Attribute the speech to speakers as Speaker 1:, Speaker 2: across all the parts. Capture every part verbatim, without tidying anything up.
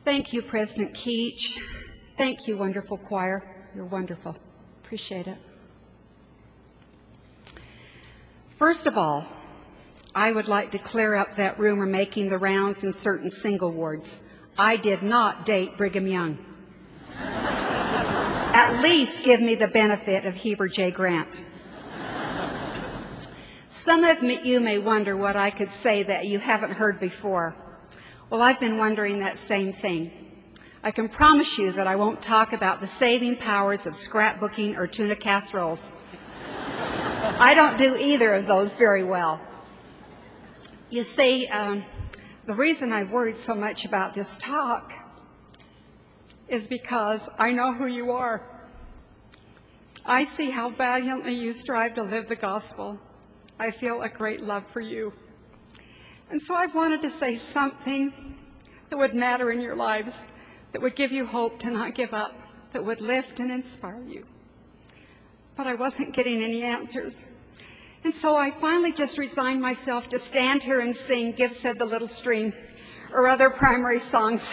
Speaker 1: Thank you, President Keach. Thank you, wonderful choir. You're wonderful. Appreciate it. First of all, I would like to clear up that rumor making the rounds in certain single wards. I did not date Brigham Young. At least give me the benefit of Heber J. Grant. Some of you may wonder what I could say that you haven't heard before. Well, I've been wondering that same thing. I can promise you that I won't talk about the saving powers of scrapbooking or tuna casseroles. I don't do either of those very well. You see, um, the reason I worried so much about this talk is because I know who you are. I see how valiantly you strive to live the gospel. I feel a great love for you. And so I've wanted to say something that would matter in your lives, that would give you hope to not give up, that would lift and inspire you. But I wasn't getting any answers. And so I finally just resigned myself to stand here and sing "Give Said the Little Stream" or other primary songs.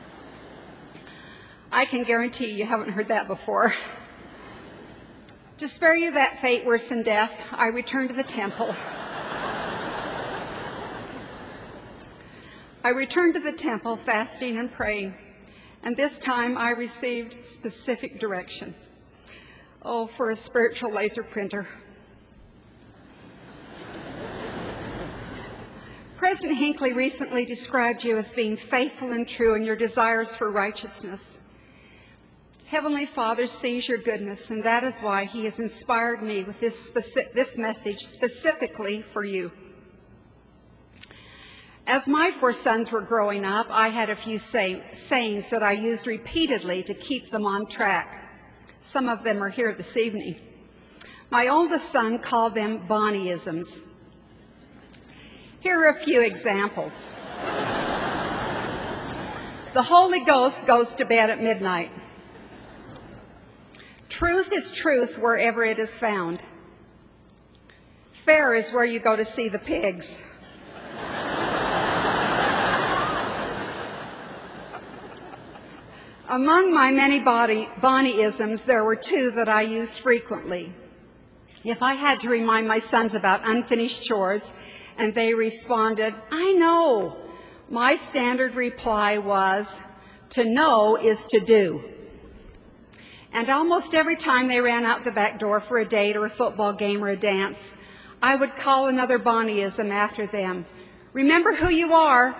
Speaker 1: I can guarantee you haven't heard that before. To spare you that fate worse than death, I returned to the temple. I returned to the temple fasting and praying, and this time I received specific direction. Oh, for a spiritual laser printer. President Hinckley recently described you as being faithful and true in your desires for righteousness. Heavenly Father sees your goodness, and that is why he has inspired me with this, specific, this message specifically for you. As my four sons were growing up, I had a few say, sayings that I used repeatedly to keep them on track. Some of them are here this evening. My oldest son called them Bonnieisms. Here are a few examples. The Holy Ghost goes to bed at midnight. Truth is truth wherever it is found. Fair is where you go to see the pigs. Among my many body, Bonnieisms, there were two that I used frequently. If I had to remind my sons about unfinished chores and they responded, "I know," my standard reply was, "To know is to do." And almost every time they ran out the back door for a date or a football game or a dance, I would call another Bonnieism after them. "Remember who you are."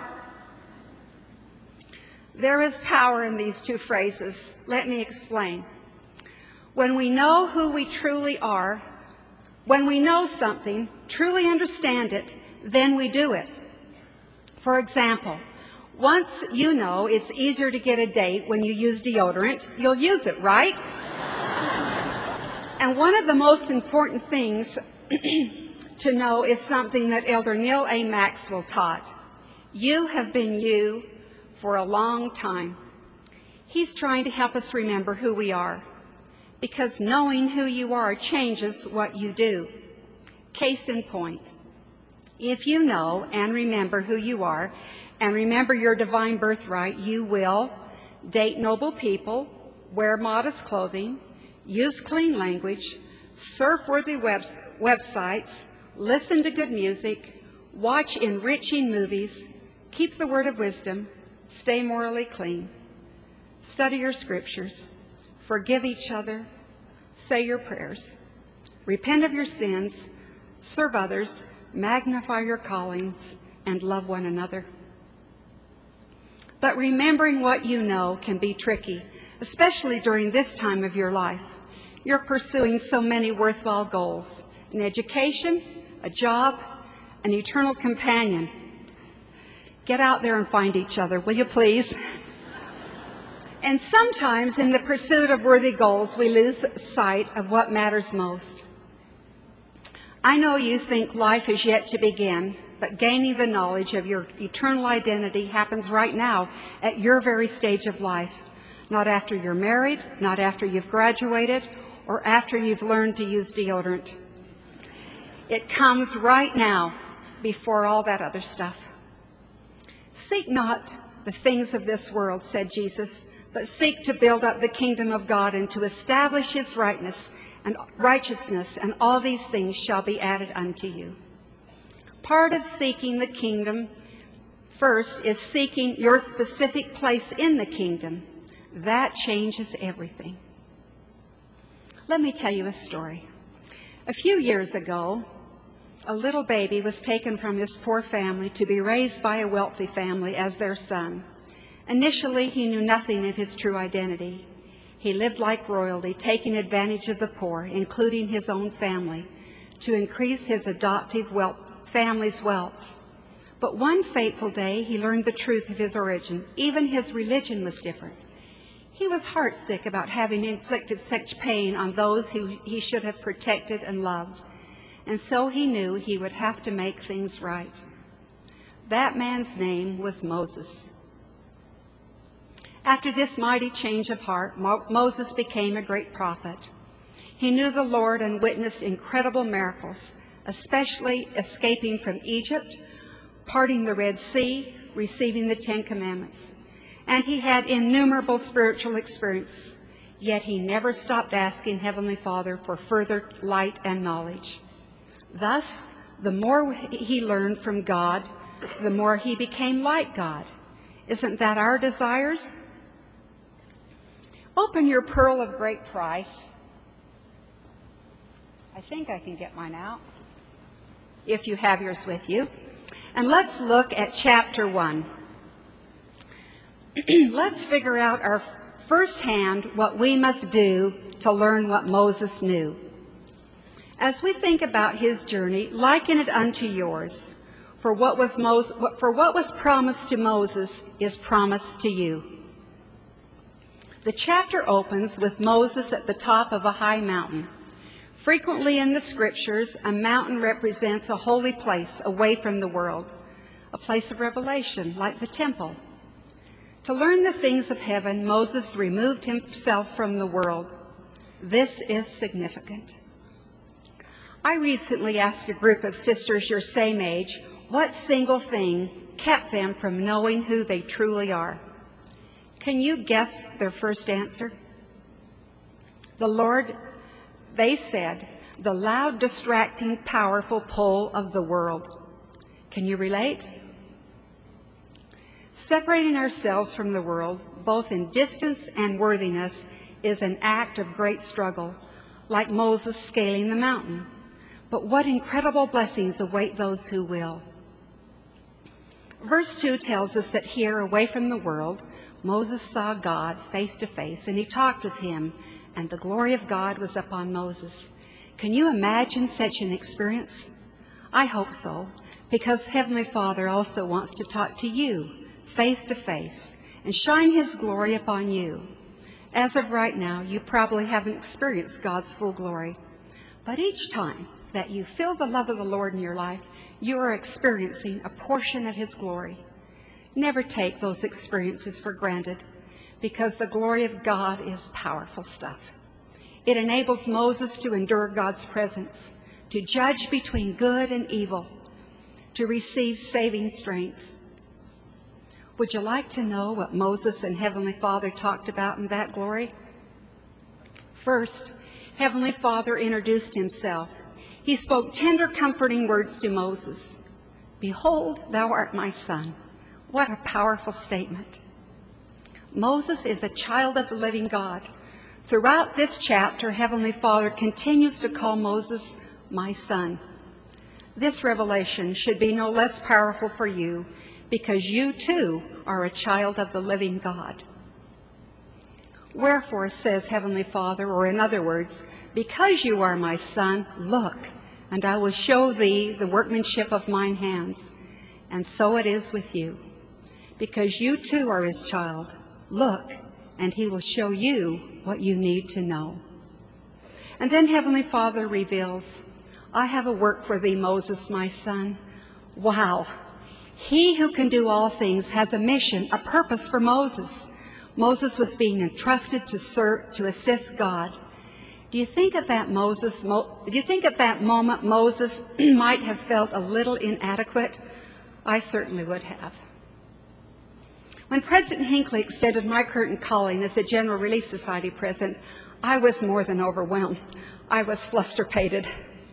Speaker 1: There is power in these two phrases. Let me explain. When we know who we truly are, when we know something, truly understand it, then we do it. For example, once you know it's easier to get a date when you use deodorant, you'll use it, right? And one of the most important things to know is something that Elder Neil A. Maxwell taught. You have been you for a long time. He's trying to help us remember who we are, because knowing who you are changes what you do. Case in point, if you know and remember who you are, and remember your divine birthright, you will date noble people, wear modest clothing, use clean language, surf worthy webs websites, listen to good music, watch enriching movies, keep the word of wisdom, stay morally clean, study your scriptures, forgive each other, say your prayers, repent of your sins, serve others, magnify your callings, and love one another. But remembering what you know can be tricky, especially during this time of your life. You're pursuing so many worthwhile goals: an education, a job, an eternal companion. Get out there and find each other, will you please? And sometimes in the pursuit of worthy goals, we lose sight of what matters most. I know you think life is yet to begin, but gaining the knowledge of your eternal identity happens right now at your very stage of life, not after you're married, not after you've graduated, or after you've learned to use deodorant. It comes right now, before all that other stuff. Seek not the things of this world, said Jesus, but seek to build up the kingdom of God and to establish his rightness and righteousness, and all these things shall be added unto you. Part of seeking the kingdom first is seeking your specific place in the kingdom. That changes everything. Let me tell you a story. A few years ago, a little baby was taken from his poor family to be raised by a wealthy family as their son. Initially, he knew nothing of his true identity. He lived like royalty, taking advantage of the poor, including his own family, to increase his adoptive wealth, family's wealth. But one fateful day, he learned the truth of his origin. Even his religion was different. He was heartsick about having inflicted such pain on those who he should have protected and loved. And so he knew he would have to make things right. That man's name was Moses. After this mighty change of heart, Mo- Moses became a great prophet. He knew the Lord and witnessed incredible miracles, especially escaping from Egypt, parting the Red Sea, receiving the Ten Commandments. And he had innumerable spiritual experience, yet he never stopped asking Heavenly Father for further light and knowledge. Thus, the more he learned from God, the more he became like God. Isn't that our desires? Open your pearl of great price. I think I can get mine out, if you have yours with you. And let's look at chapter one. Let's figure out our firsthand what we must do to learn what Moses knew. As we think about his journey, liken it unto yours. For what was Moses, for what was promised to Moses is promised to you. The chapter opens with Moses at the top of a high mountain. Frequently in the scriptures, a mountain represents a holy place away from the world, a place of revelation, like the temple. To learn the things of heaven, Moses removed himself from the world. This is significant. I recently asked a group of sisters your same age what single thing kept them from knowing who they truly are. Can you guess their first answer? The Lord, they said, the loud, distracting, powerful pull of the world. Can you relate? Separating ourselves from the world, both in distance and worthiness, is an act of great struggle, like Moses scaling the mountain. But what incredible blessings await those who will. Verse two tells us that here, away from the world, Moses saw God face to face, and he talked with him, and the glory of God was upon Moses. Can you imagine such an experience? I hope so, because Heavenly Father also wants to talk to you face to face and shine his glory upon you. As of right now, you probably haven't experienced God's full glory, but each time that you feel the love of the Lord in your life, you are experiencing a portion of his glory. Never take those experiences for granted, because the glory of God is powerful stuff. It enables Moses to endure God's presence, to judge between good and evil, to receive saving strength. Would you like to know what Moses and Heavenly Father talked about in that glory? First, Heavenly Father introduced himself. He spoke tender, comforting words to Moses. Behold, thou art my son. What a powerful statement. Moses is a child of the living God. Throughout this chapter, Heavenly Father continues to call Moses my son. This revelation should be no less powerful for you, because you too are a child of the living God. Wherefore, says Heavenly Father, or in other words, because you are my son, look, and I will show thee the workmanship of mine hands. And so it is with you. Because you too are his child, look, and he will show you what you need to know. And then Heavenly Father reveals, I have a work for thee, Moses, my son. Wow. He who can do all things has a mission, a purpose for Moses. Moses was being entrusted to serve, to assist God. Do you think at that Moses, Mo, do you think at that moment Moses might have felt a little inadequate? I certainly would have. When President Hinckley extended my current calling as the General Relief Society president, I was more than overwhelmed. I was flusterpated.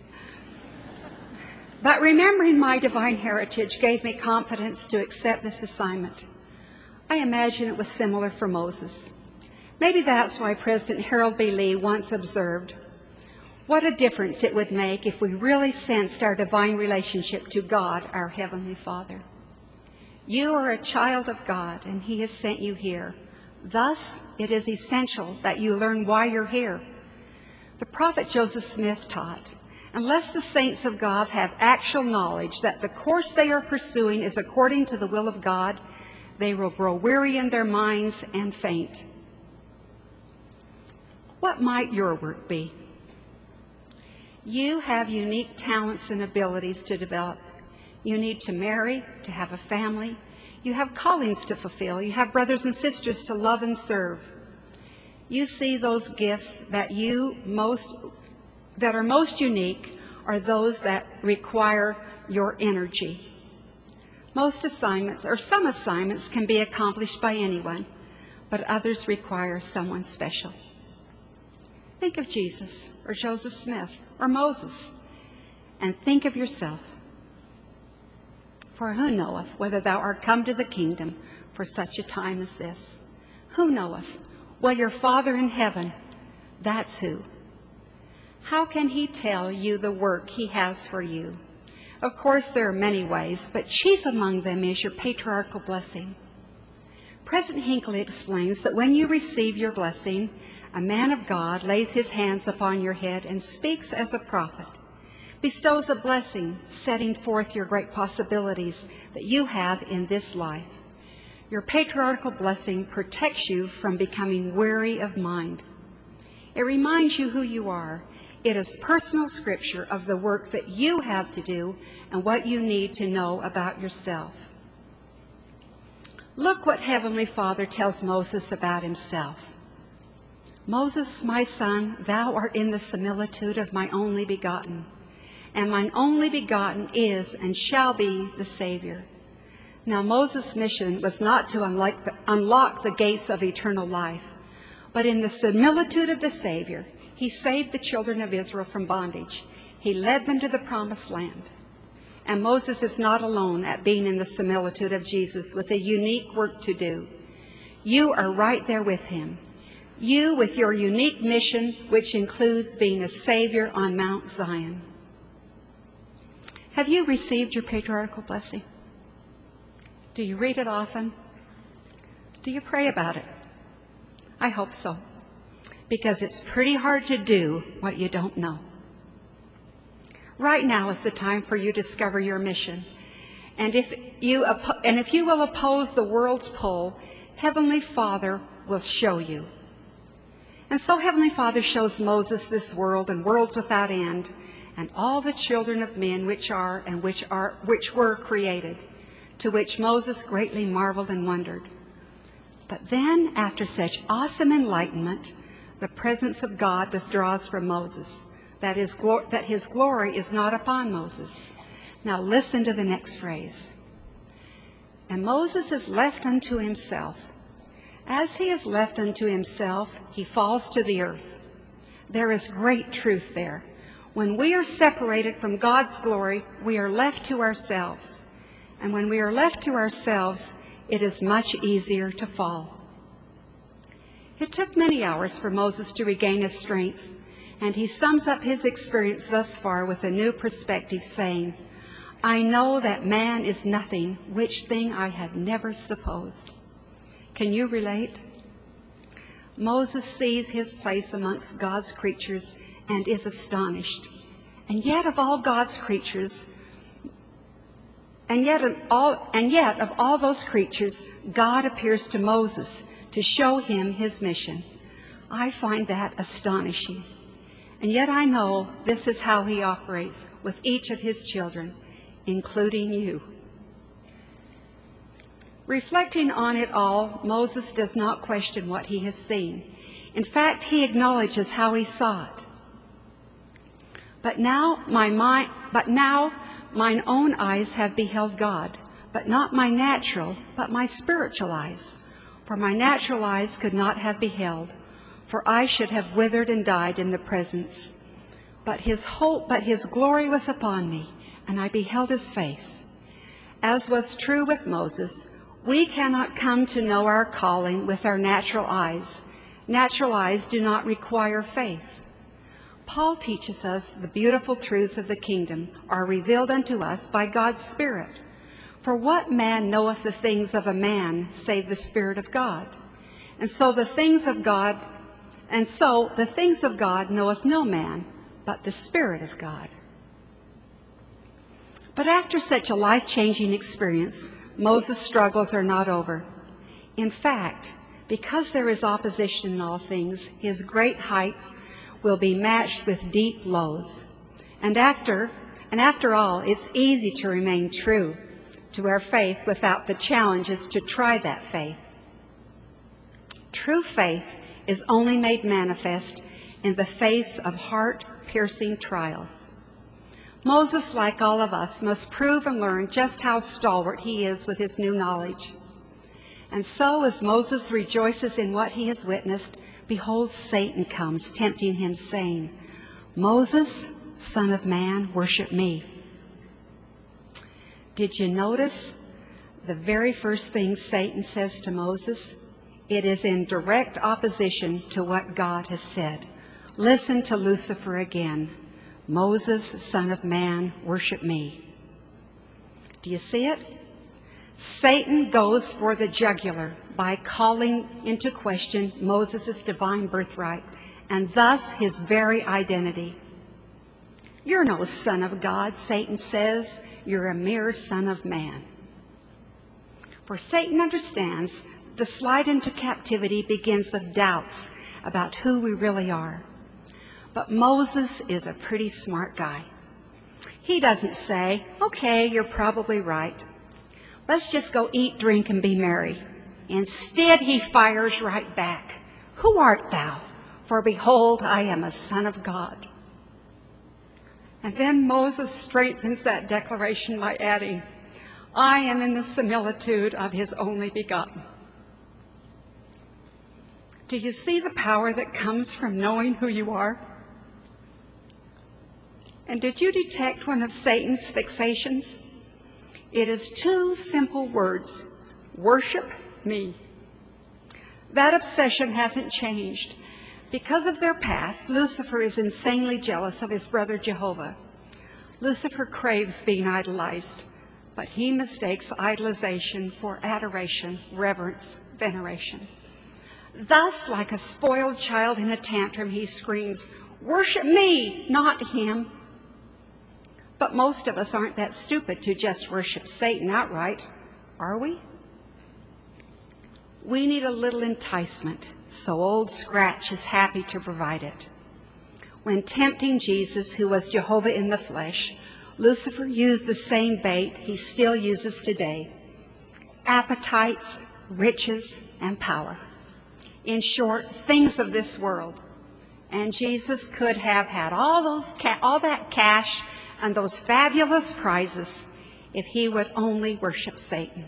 Speaker 1: But remembering my divine heritage gave me confidence to accept this assignment. I imagine it was similar for Moses. Maybe that's why President Harold B. Lee once observed, "What a difference it would make if we really sensed our divine relationship to God, our Heavenly Father." You are a child of God, and He has sent you here. Thus, it is essential that you learn why you're here. The prophet Joseph Smith taught, unless the saints of God have actual knowledge that the course they are pursuing is according to the will of God, they will grow weary in their minds and faint. What might your work be? You have unique talents and abilities to develop. You need to marry, to have a family. You have callings to fulfill. You have brothers and sisters to love and serve. You see those gifts that you most that are most unique are those that require your energy. Most assignments, or some assignments, can be accomplished by anyone, but others require someone special. Think of Jesus, or Joseph Smith, or Moses, and think of yourself. For who knoweth whether thou art come to the kingdom for such a time as this? Who knoweth? Well, your Father in heaven, that's who. How can He tell you the work He has for you? Of course, there are many ways, but chief among them is your patriarchal blessing. President Hinckley explains that when you receive your blessing, a man of God lays his hands upon your head and speaks as a prophet, bestows a blessing, setting forth your great possibilities that you have in this life. Your patriarchal blessing protects you from becoming weary of mind. It reminds you who you are. It is personal scripture of the work that you have to do and what you need to know about yourself. Look what Heavenly Father tells Moses about Himself. Moses, my son, thou art in the similitude of my only begotten, and mine only begotten is and shall be the Savior. Now Moses' mission was not to unlock the, unlock the gates of eternal life, but in the similitude of the Savior, He saved the children of Israel from bondage. He led them to the promised land. And Moses is not alone at being in the similitude of Jesus with a unique work to do. You are right there with Him. You with your unique mission, which includes being a Savior on Mount Zion. Have you received your patriarchal blessing? Do you read it often? Do you pray about it? I hope so, because it's pretty hard to do what you don't know. Right now is the time for you to discover your mission. And if you, and if you will oppose the world's pull, Heavenly Father will show you. And so Heavenly Father shows Moses this world and worlds without end, and all the children of men which are and which are which were created, to which Moses greatly marveled and wondered. But then, after such awesome enlightenment, the presence of God withdraws from Moses, that his, glo- that his glory is not upon Moses. Now listen to the next phrase. And Moses is left unto himself. As he is left unto himself, he falls to the earth. There is great truth there. When we are separated from God's glory, we are left to ourselves. And when we are left to ourselves, it is much easier to fall. It took many hours for Moses to regain his strength, and he sums up his experience thus far with a new perspective, saying, I know that man is nothing, which thing I had never supposed. Can you relate? Moses sees his place amongst God's creatures and is astonished. And yet of all God's creatures, and yet of all, and yet of all those creatures, God appears to Moses to show him his mission. I find that astonishing. And yet I know this is how he operates with each of his children, including you. Reflecting on it all, Moses does not question what he has seen. In fact, he acknowledges how he saw it. But now my mind, but now mine own eyes have beheld God, but not my natural, but my spiritual eyes. For my natural eyes could not have beheld, for I should have withered and died in the presence. But his whole, but his glory was upon me, and I beheld his face. As was true with Moses, we cannot come to know our calling with our natural eyes. Natural eyes do not require faith. Paul teaches us the beautiful truths of the kingdom are revealed unto us by God's Spirit. For what man knoweth the things of a man, save the Spirit of God? And so the things of God, and so the things of God knoweth no man, but the Spirit of God. But after such a life-changing experience, Moses' struggles are not over. In fact, because there is opposition in all things, his great heights will be matched with deep lows. And after, and after all, it's easy to remain true to our faith without the challenges to try that faith. True faith is only made manifest in the face of heart-piercing trials. Moses, like all of us, must prove and learn just how stalwart he is with his new knowledge. And so as Moses rejoices in what he has witnessed, behold, Satan comes, tempting him, saying, Moses, son of man, worship me. Did you notice the very first thing Satan says to Moses? It is in direct opposition to what God has said. Listen to Lucifer again. Moses, son of man, worship me. Do you see it? Satan goes for the jugular by calling into question Moses' divine birthright and thus his very identity. You're no son of God, Satan says. You're a mere son of man. For Satan understands the slide into captivity begins with doubts about who we really are. But Moses is a pretty smart guy. He doesn't say, okay, you're probably right. Let's just go eat, drink, and be merry. Instead, he fires right back. Who art thou? For behold, I am a son of God. And then Moses strengthens that declaration by adding, I am in the similitude of his only begotten. Do you see the power that comes from knowing who you are? And did you detect one of Satan's fixations? It is two simple words, worship me. That obsession hasn't changed. Because of their past, Lucifer is insanely jealous of his brother Jehovah. Lucifer craves being idolized, but he mistakes idolization for adoration, reverence, veneration. Thus, like a spoiled child in a tantrum, he screams, worship me, not him. But most of us aren't that stupid to just worship Satan outright, are we? We need a little enticement, so Old Scratch is happy to provide it. When tempting Jesus, who was Jehovah in the flesh, Lucifer used the same bait he still uses today: appetites, riches, and power. In short, things of this world. And Jesus could have had all those ca- all that cash and those fabulous prizes if he would only worship Satan.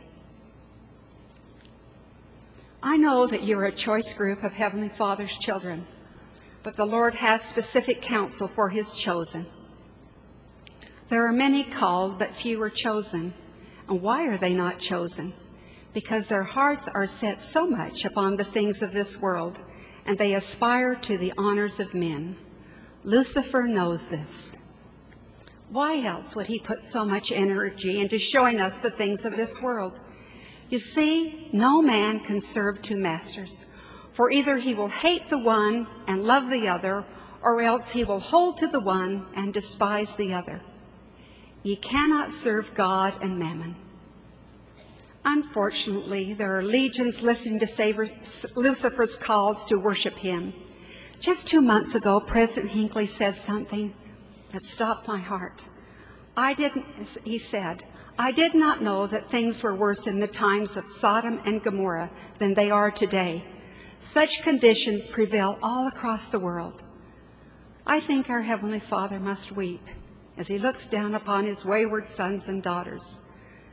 Speaker 1: I know that you're a choice group of Heavenly Father's children, but the Lord has specific counsel for his chosen. There are many called, but few are chosen. And why are they not chosen? Because their hearts are set so much upon the things of this world, and they aspire to the honors of men. Lucifer knows this. Why else would he put so much energy into showing us the things of this world? You see, no man can serve two masters, for either he will hate the one and love the other, or else he will hold to the one and despise the other. Ye cannot serve God and mammon. Unfortunately, there are legions listening to Lucifer's calls to worship him. Just two months ago, President Hinckley said something that stopped my heart. I didn't, he said, I did not know that things were worse in the times of Sodom and Gomorrah than they are today. Such conditions prevail all across the world. I think our Heavenly Father must weep as he looks down upon his wayward sons and daughters.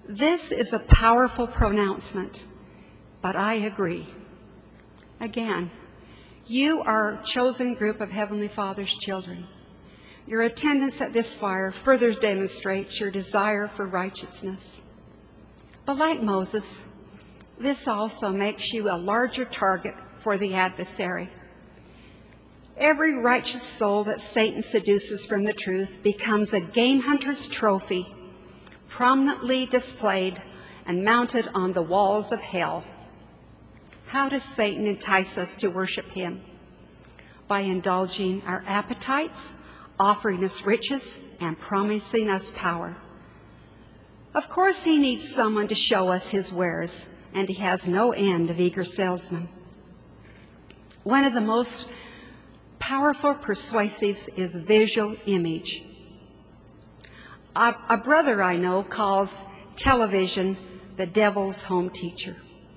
Speaker 1: This is a powerful pronouncement, but I agree. Again, you are a chosen group of Heavenly Father's children. Your attendance at this fire further demonstrates your desire for righteousness. But like Moses, this also makes you a larger target for the adversary. Every righteous soul that Satan seduces from the truth becomes a game hunter's trophy, prominently displayed and mounted on the walls of hell. How does Satan entice us to worship him? By indulging our appetites, offering us riches, and promising us power. Of course, he needs someone to show us his wares, and he has no end of eager salesmen. One of the most powerful persuasives is visual image. A, a brother I know calls television the devil's home teacher.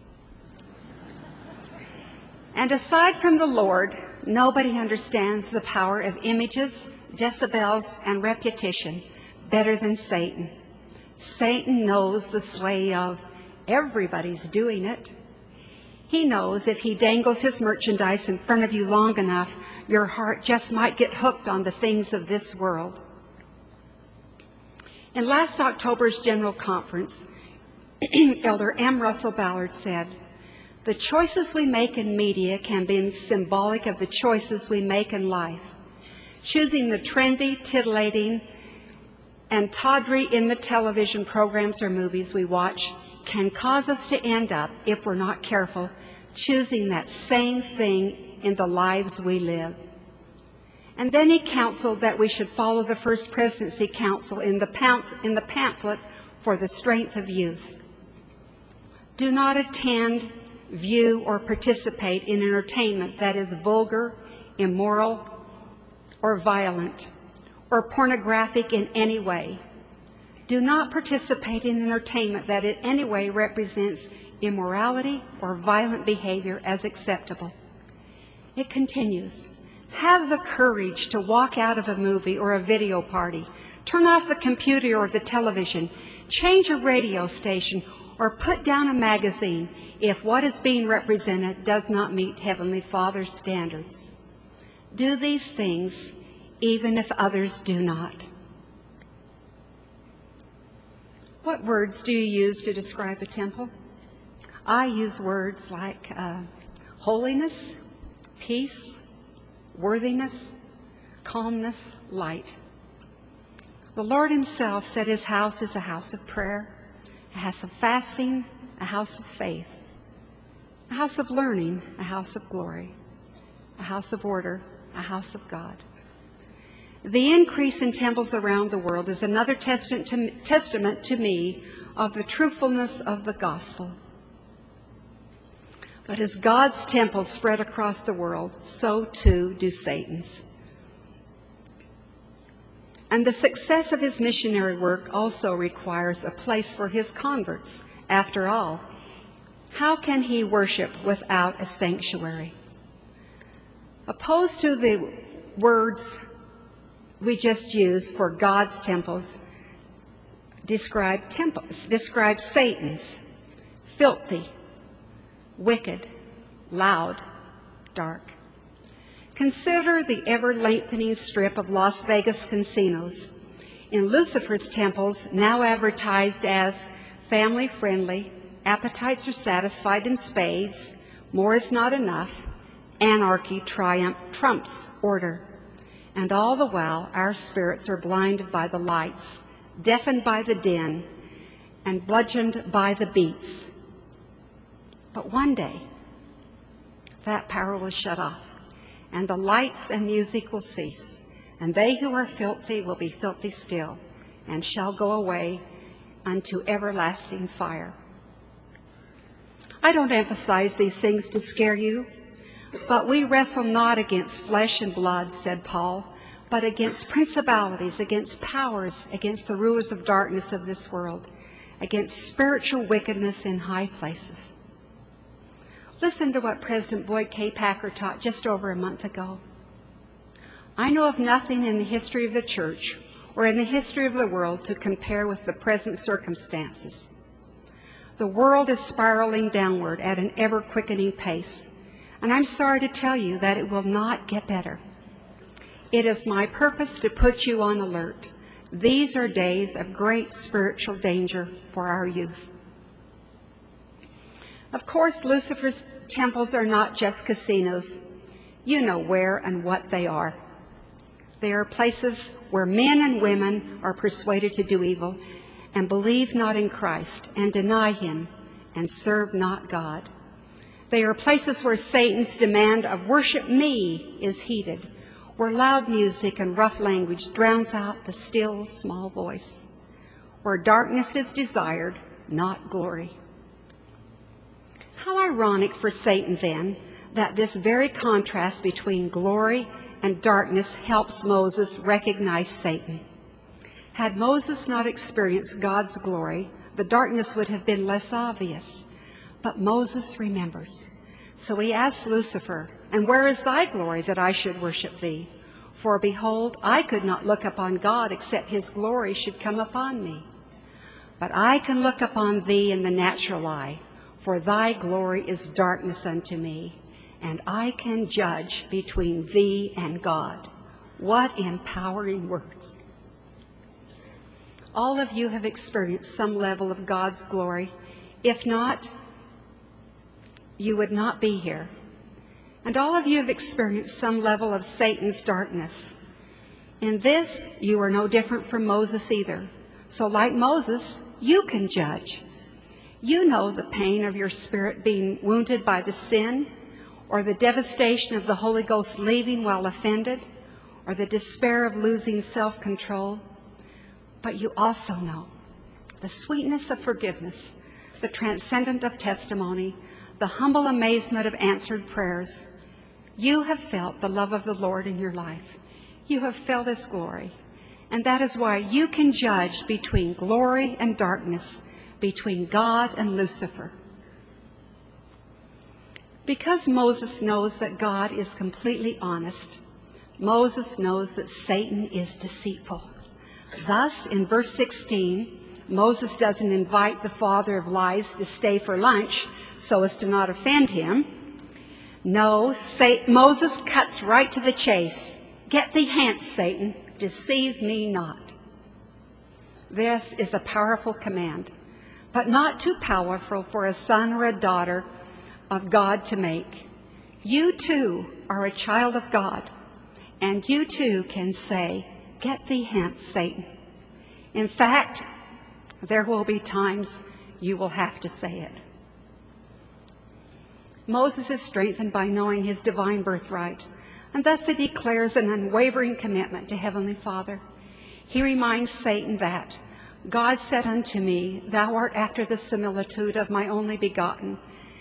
Speaker 1: And aside from the Lord, nobody understands the power of images, decibels, and repetition better than Satan. Satan knows the sway of everybody's doing it. He knows if he dangles his merchandise in front of you long enough, your heart just might get hooked on the things of this world. In last October's General Conference, Elder M. Russell Ballard said, "The choices we make in media can be symbolic of the choices we make in life. Choosing the trendy, titillating, and tawdry in the television programs or movies we watch can cause us to end up, if we're not careful, choosing that same thing in the lives we live." And then he counseled that we should follow the First Presidency Council in the, pamphlet, in the pamphlet for the strength of youth. Do not attend, view, or participate in entertainment that is vulgar, immoral, or violent, or pornographic in any way. Do not participate in entertainment that in any way represents immorality or violent behavior as acceptable. It continues, have the courage to walk out of a movie or a video party, turn off the computer or the television, change a radio station, or put down a magazine if what is being represented does not meet Heavenly Father's standards. Do these things even if others do not. What words do you use to describe a temple? I use words like uh, holiness, peace, worthiness, calmness, light. The Lord himself said his house is a house of prayer, a house of fasting, a house of faith, a house of learning, a house of glory, a house of order, a house of God. The increase in temples around the world is another testament to, testament to me of the truthfulness of the gospel. But as God's temples spread across the world, so too do Satan's. And the success of his missionary work also requires a place for his converts. After all, how can he worship without a sanctuary? Opposed to the words we just used for God's temples, describe temples, describe Satan's: filthy, wicked, loud, dark. Consider the ever-lengthening strip of Las Vegas casinos. In Lucifer's temples, now advertised as family-friendly, appetites are satisfied in spades, more is not enough, anarchy triumph trumps order. And all the while, our spirits are blinded by the lights, deafened by the din, and bludgeoned by the beats. But one day, that power will shut off, and the lights and music will cease, and they who are filthy will be filthy still, and shall go away unto everlasting fire. I don't emphasize these things to scare you, but we wrestle not against flesh and blood, said Paul, but against principalities, against powers, against the rulers of darkness of this world, against spiritual wickedness in high places. Listen to what President Boyd K. Packer taught just over a month ago. I know of nothing in the history of the church or in the history of the world to compare with the present circumstances. The world is spiraling downward at an ever-quickening pace, and I'm sorry to tell you that it will not get better. It is my purpose to put you on alert. These are days of great spiritual danger for our youth. Of course, Lucifer's temples are not just casinos. You know where and what they are. They are places where men and women are persuaded to do evil and believe not in Christ and deny him and serve not God. They are places where Satan's demand of worship me is heeded, where loud music and rough language drowns out the still small voice, where darkness is desired, not glory. How ironic for Satan, then, that this very contrast between glory and darkness helps Moses recognize Satan. Had Moses not experienced God's glory, the darkness would have been less obvious. But Moses remembers. So he asks Lucifer, "And where is thy glory that I should worship thee? For behold, I could not look upon God except his glory should come upon me. But I can look upon thee in the natural eye, for thy glory is darkness unto me, and I can judge between thee and God." What empowering words. All of you have experienced some level of God's glory. If not, you would not be here. And all of you have experienced some level of Satan's darkness. In this, you are no different from Moses either. So like Moses, you can judge. You know the pain of your spirit being wounded by the sin, or the devastation of the Holy Ghost leaving while offended, or the despair of losing self-control. But you also know the sweetness of forgiveness, the transcendence of testimony, the humble amazement of answered prayers. You have felt the love of the Lord in your life. You have felt his glory. And that is why you can judge between glory and darkness, between God and Lucifer. Because Moses knows that God is completely honest, Moses knows that Satan is deceitful. Thus, in verse sixteen, Moses doesn't invite the father of lies to stay for lunch so as to not offend him. No, Moses cuts right to the chase. "Get thee hence, Satan, deceive me not." This is a powerful command, but not too powerful for a son or a daughter of God to make. You too are a child of God, and you too can say, "Get thee hence, Satan." In fact, there will be times you will have to say it. Moses is strengthened by knowing his divine birthright, and thus he declares an unwavering commitment to Heavenly Father. He reminds Satan that God said unto me, "Thou art after the similitude of my only begotten."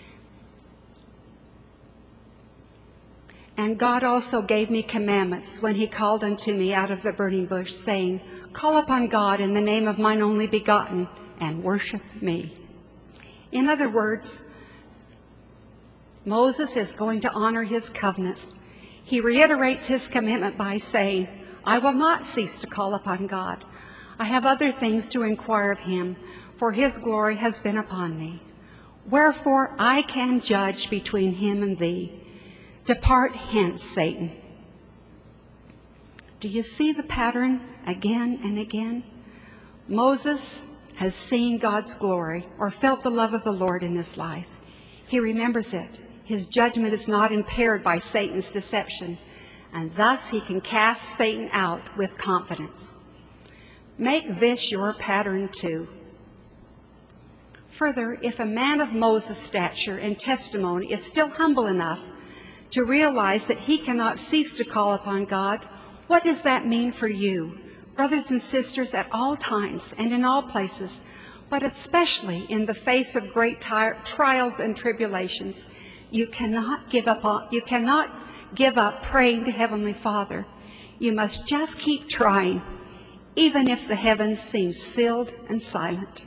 Speaker 1: And God also gave me commandments when he called unto me out of the burning bush, saying, "Call upon God in the name of mine only begotten, and worship me." In other words, Moses is going to honor his covenant. He reiterates his commitment by saying, "I will not cease to call upon God. I have other things to inquire of him, for his glory has been upon me. Wherefore I can judge between him and thee. Depart hence, Satan." Do you see the pattern again and again? Moses has seen God's glory or felt the love of the Lord in his life. He remembers it. His judgment is not impaired by Satan's deception, and thus he can cast Satan out with confidence. Make this your pattern too. Further, if a man of Moses' stature and testimony is still humble enough to realize that he cannot cease to call upon God, what does that mean for you, brothers and sisters, at all times and in all places, but especially in the face of great trials and tribulations? You cannot give up on, you cannot give up praying to Heavenly Father. You must just keep trying, even if the heavens seem sealed and silent.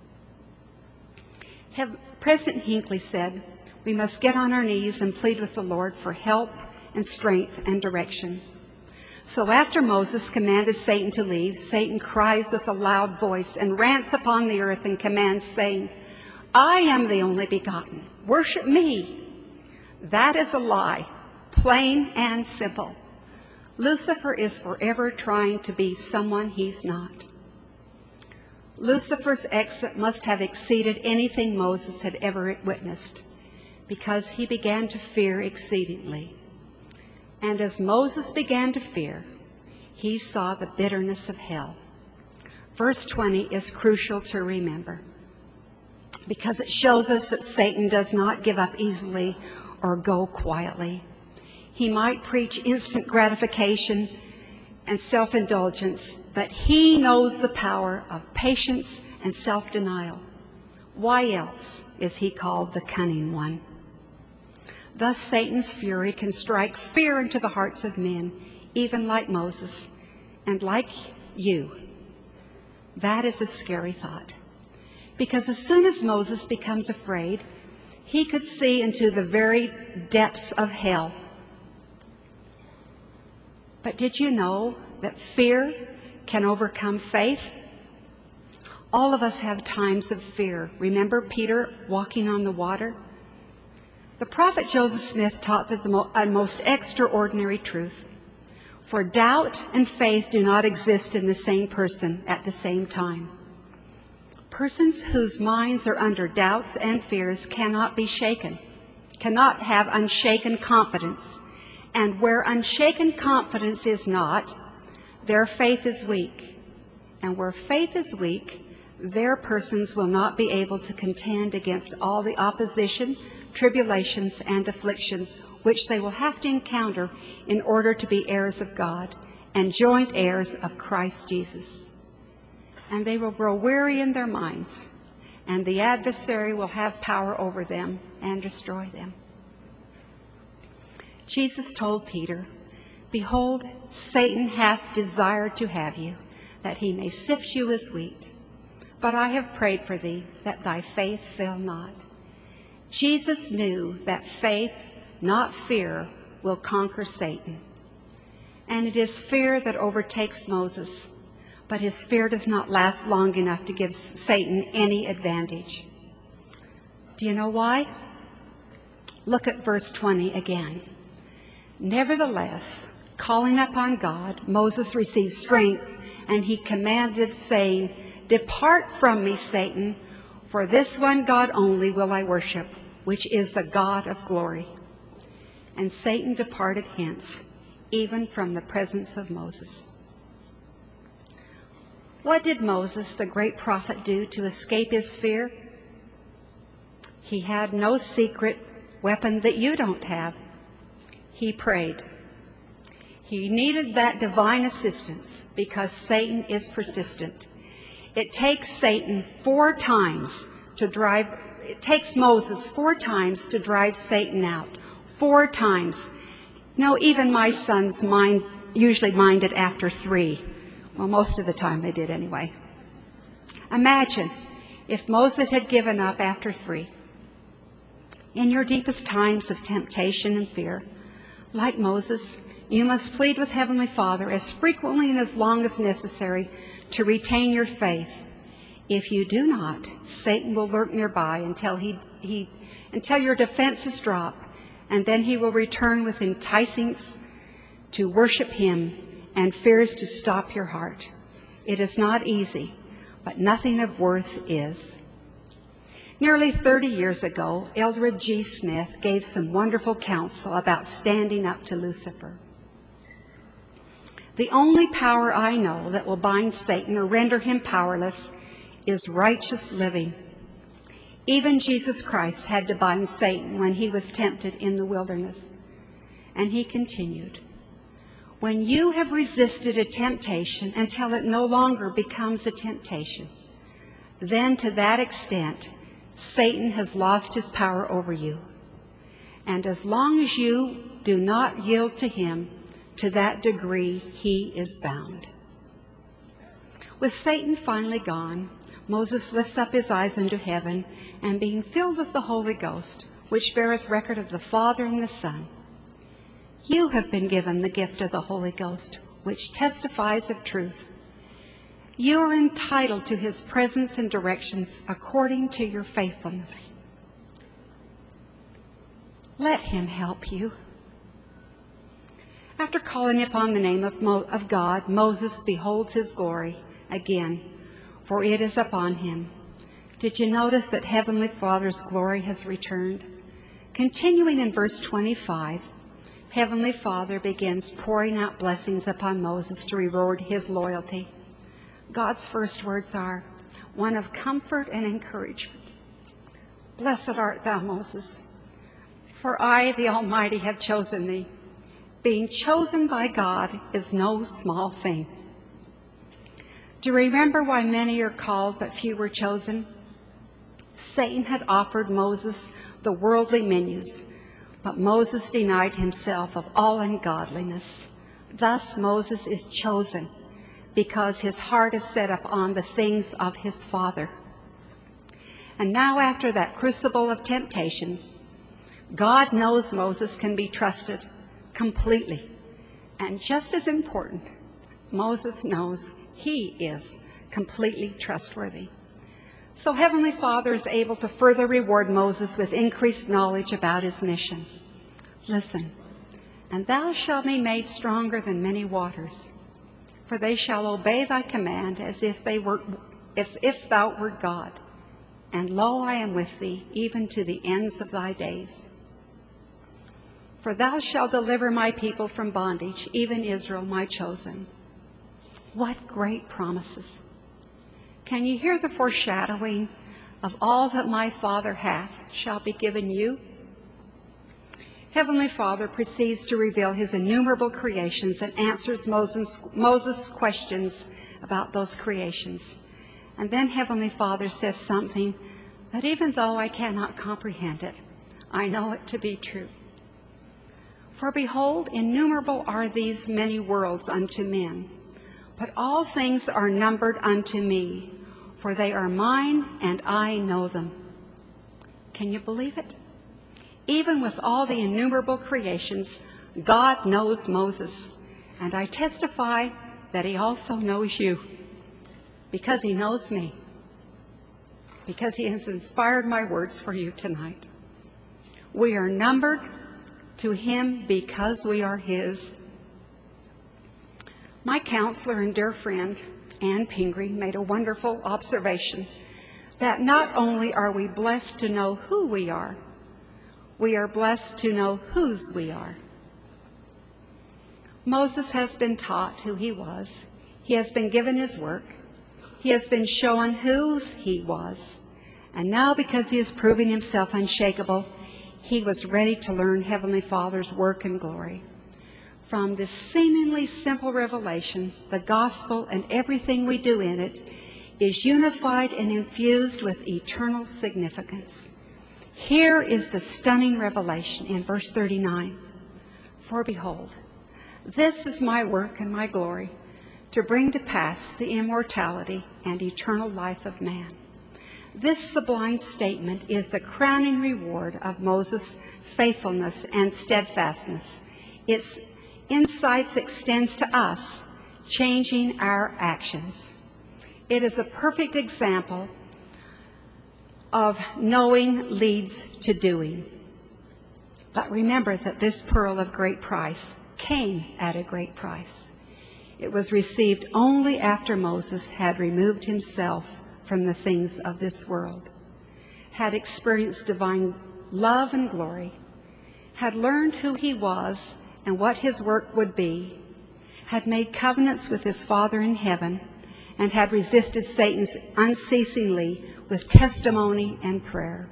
Speaker 1: President Hinckley said, "We must get on our knees and plead with the Lord for help and strength and direction." So after Moses commanded Satan to leave, Satan cries with a loud voice and rants upon the earth and commands, saying, I am the only begotten. Worship me. That is a lie, plain and simple. Lucifer is forever trying to be someone he's not. Lucifer's exit must have exceeded anything Moses had ever witnessed, because he began to fear exceedingly. And as Moses began to fear, he saw the bitterness of hell. Verse twenty is crucial to remember, because it shows us that Satan does not give up easily or go quietly. He might preach instant gratification and self-indulgence, but he knows the power of patience and self-denial. Why else is he called the cunning one? Thus Satan's fury can strike fear into the hearts of men, even like Moses, and like you. That is a scary thought, because as soon as Moses becomes afraid, he could see into the very depths of hell. But did you know that fear can overcome faith? All of us have times of fear. Remember Peter walking on the water? The prophet Joseph Smith taught the mo- a most extraordinary truth. For doubt and faith do not exist in the same person at the same time. Persons whose minds are under doubts and fears cannot be shaken, cannot have unshaken confidence. And where unshaken confidence is not, their faith is weak. And where faith is weak, their persons will not be able to contend against all the opposition, tribulations, and afflictions which they will have to encounter in order to be heirs of God and joint heirs of Christ Jesus. And they will grow weary in their minds, and the adversary will have power over them and destroy them. Jesus told Peter, "Behold, Satan hath desired to have you, that he may sift you as wheat. But I have prayed for thee, that thy faith fail not." Jesus knew that faith, not fear, will conquer Satan. And it is fear that overtakes Moses, but his fear does not last long enough to give Satan any advantage. Do you know why? Look at verse twenty again. Nevertheless, calling upon God, Moses received strength, and he commanded, saying, "Depart from me, Satan, for this one God only will I worship, which is the God of glory." And Satan departed hence, even from the presence of Moses. What did Moses, the great prophet, do to escape his fear? He had no secret weapon that you don't have. He prayed. He needed that divine assistance because Satan is persistent. It takes Satan four times to drive, it takes Moses four times to drive Satan out. Four times. No, even my sons mind, usually minded after three. Well, most of the time they did anyway. Imagine if Moses had given up after three. In your deepest times of temptation and fear, like Moses, you must plead with Heavenly Father as frequently and as long as necessary to retain your faith. If you do not, Satan will lurk nearby until he, he until your defenses drop, and then he will return with enticings to worship him and fears to stop your heart. It is not easy, but nothing of worth is. Nearly thirty years ago, Eldred G. Smith gave some wonderful counsel about standing up to Lucifer. "The only power I know that will bind Satan or render him powerless is righteous living. Even Jesus Christ had to bind Satan when he was tempted in the wilderness." And he continued, "When you have resisted a temptation until it no longer becomes a temptation, then to that extent Satan has lost his power over you. And as long as you do not yield to him, to that degree he is bound." With Satan finally gone, Moses lifts up his eyes unto heaven, and being filled with the Holy Ghost, which beareth record of the Father and the Son, you have been given the gift of the Holy Ghost, which testifies of truth. You are entitled to his presence and directions according to your faithfulness. Let him help you. After calling upon the name of, Mo- of God, Moses beholds his glory again, for it is upon him. Did you notice that Heavenly Father's glory has returned? Continuing in verse twenty-five, Heavenly Father begins pouring out blessings upon Moses to reward his loyalty. God's first words are one of comfort and encouragement. Blessed art thou, Moses, for I, the Almighty, have chosen thee. Being chosen by God is no small thing. Do you remember why many are called but few were chosen? Satan had offered Moses the worldly menus, but Moses denied himself of all ungodliness. Thus Moses is chosen because his heart is set upon the things of his Father. And now after that crucible of temptation, God knows Moses can be trusted completely. And just as important, Moses knows he is completely trustworthy. So Heavenly Father is able to further reward Moses with increased knowledge about his mission. Listen, and thou shalt be made stronger than many waters, for they shall obey thy command as if they were, as if thou wert God. And lo, I am with thee, even to the ends of thy days. For thou shalt deliver my people from bondage, even Israel, my chosen. What great promises! Can you hear the foreshadowing of all that my Father hath shall be given you? Heavenly Father proceeds to reveal his innumerable creations and answers Moses, Moses' questions about those creations. And then Heavenly Father says something that even though I cannot comprehend it, I know it to be true. For behold, innumerable are these many worlds unto men, but all things are numbered unto me, for they are mine, and I know them. Can you believe it? Even with all the innumerable creations, God knows Moses, and I testify that he also knows you, because he knows me, because he has inspired my words for you tonight. We are numbered to him because we are his. My counselor and dear friend, Ann Pingree, made a wonderful observation that not only are we blessed to know who we are, we are blessed to know whose we are. Moses has been taught who he was. He has been given his work. He has been shown whose he was. And now, because he is proving himself unshakable, he was ready to learn Heavenly Father's work and glory. From this seemingly simple revelation, the gospel and everything we do in it is unified and infused with eternal significance. Here is the stunning revelation in verse thirty-nine. For behold, this is my work and my glory, to bring to pass the immortality and eternal life of man. This sublime statement is the crowning reward of Moses' faithfulness and steadfastness. Its insights extends to us, changing our actions. It is a perfect example of knowing leads to doing. But remember that this pearl of great price came at a great price. It was received only after Moses had removed himself from the things of this world, had experienced divine love and glory, had learned who he was and what his work would be, had made covenants with his Father in heaven, and had resisted Satan unceasingly with testimony and prayer.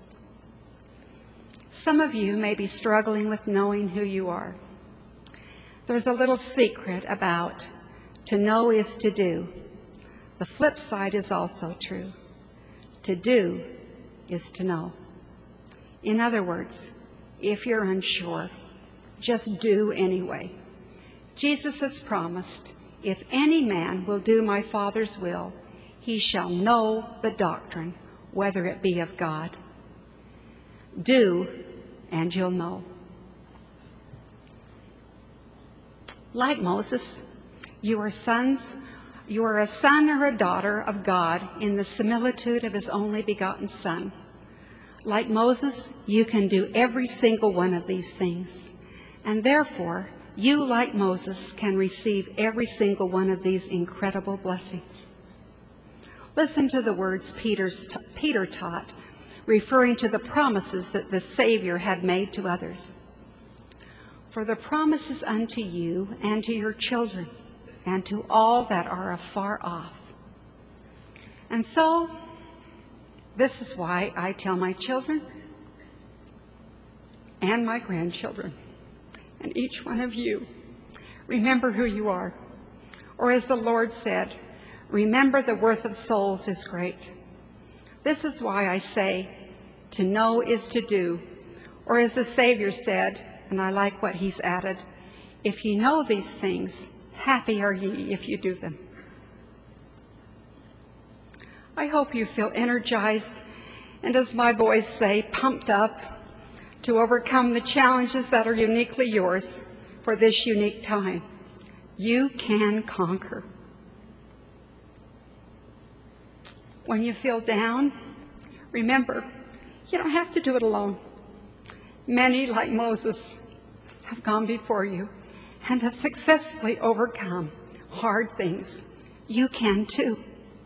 Speaker 1: Some of you may be struggling with knowing who you are. There's a little secret about to know is to do. The flip side is also true. To do is to know. In other words, if you're unsure, just do anyway. Jesus has promised, if any man will do my Father's will, he shall know the doctrine, whether it be of God. Do, and you'll know. Like Moses, you are sons You are a son or a daughter of God in the similitude of his only begotten Son. Like Moses, you can do every single one of these things. And therefore, you, like Moses, can receive every single one of these incredible blessings. Listen to the words Peter's t- Peter taught, referring to the promises that the Savior had made to others. For the promises unto you and to your children and to all that are afar off. And so, this is why I tell my children and my grandchildren and each one of you, remember who you are. Or as the Lord said, remember the worth of souls is great. This is why I say, to know is to do. Or as the Savior said, and I like what he's added, if ye know these things, happy are ye if you do them. I hope you feel energized and, as my boys say, pumped up to overcome the challenges that are uniquely yours for this unique time. You can conquer. When you feel down, remember, you don't have to do it alone. Many, like Moses, have gone before you and have successfully overcome hard things. You can too.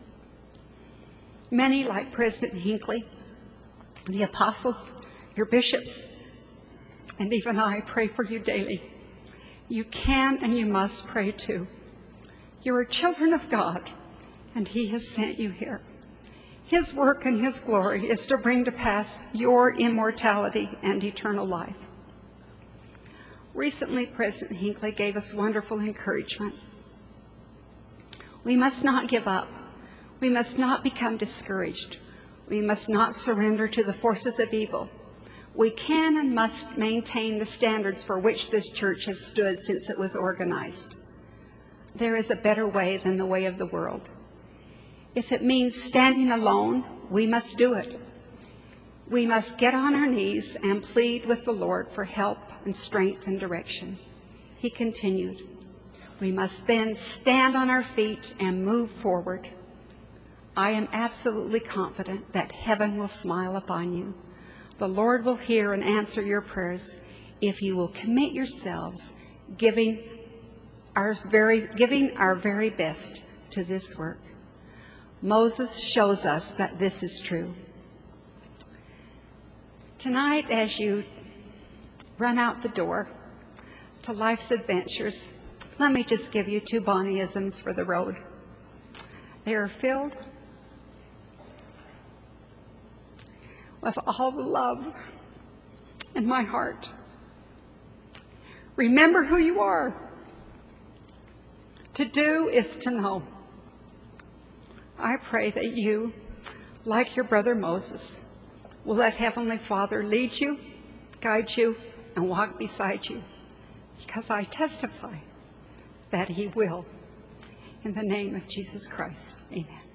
Speaker 1: Many, like President Hinckley, the apostles, your bishops, and even I pray for you daily. You can and you must pray too. You are children of God, and he has sent you here. His work and his glory is to bring to pass your immortality and eternal life. Recently, President Hinckley gave us wonderful encouragement. We must not give up. We must not become discouraged. We must not surrender to the forces of evil. We can and must maintain the standards for which this church has stood since it was organized. There is a better way than the way of the world. If it means standing alone, we must do it. We must get on our knees and plead with the Lord for help and strength and direction. He continued, we must then stand on our feet and move forward. I am absolutely confident that heaven will smile upon you. The Lord will hear and answer your prayers if you will commit yourselves, giving our very, giving our very best to this work. Moses shows us that this is true. Tonight, as you run out the door to life's adventures, let me just give you two Bonnieisms for the road. They are filled with all the love in my heart. Remember who you are. To do is to know. I pray that you, like your brother Moses, will let Heavenly Father lead you, guide you, and walk beside you, because I testify that he will. In the name of Jesus Christ, amen.